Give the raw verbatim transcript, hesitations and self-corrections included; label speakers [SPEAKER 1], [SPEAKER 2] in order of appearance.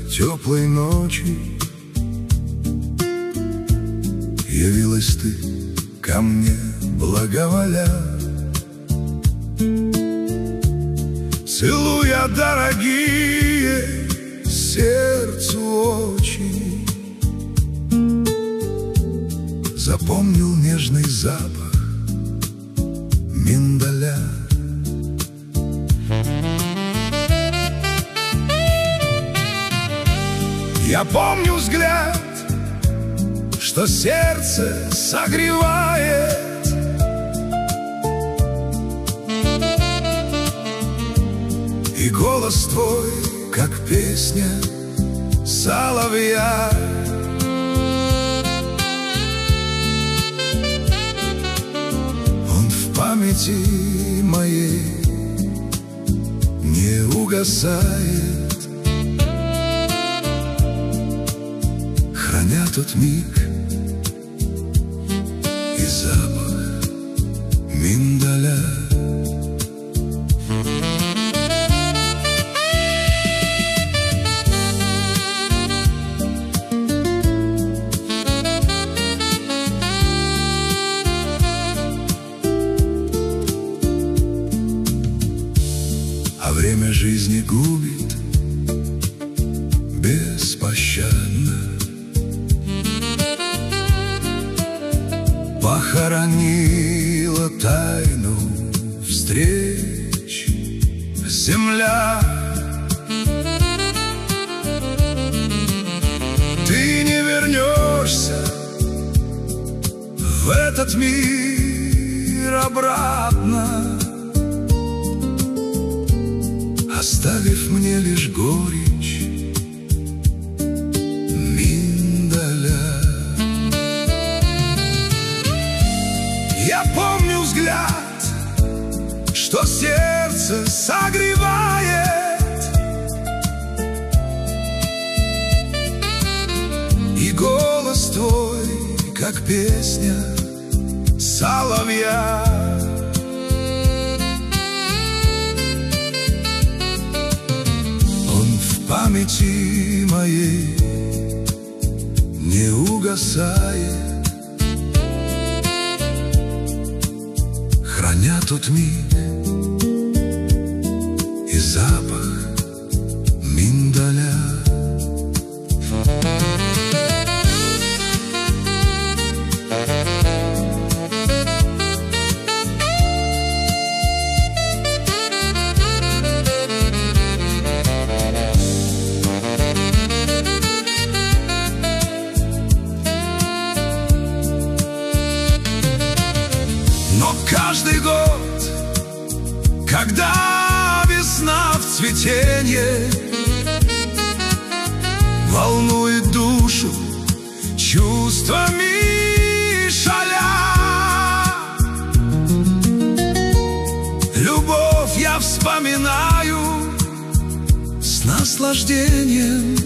[SPEAKER 1] теплой ночи явилась ты ко мне благоволя, целуя дорогие сердцу очи. Запомнил нежный запах миндаля. Я помню взгляд, что сердце согревает, и голос твой, как песня соловья. Он в памяти моей не угасает, храня тот миг и запах миндаля. А время жизни губит беспощадно, похоронила тайну встреч земля. Ты не вернешься в этот мир обратно, оставив мне лишь горечь миндаля. Я помню взгляд, что сердце согревает, и голос твой, как песня соловья. Он в памяти моей не угасает, храня тот миг и запах миндаля. Но каждый год, когда весна в цветенье, волнует душу чувствами шаля, любовь я вспоминаю с наслаждением,